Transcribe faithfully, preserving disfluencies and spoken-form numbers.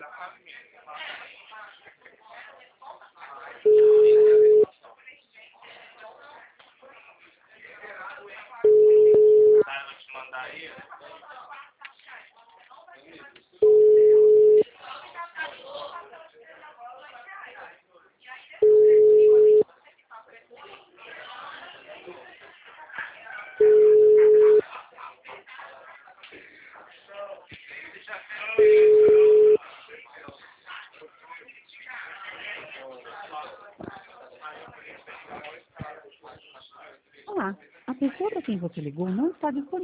Olá, a pessoa para quem você ligou não está disponível.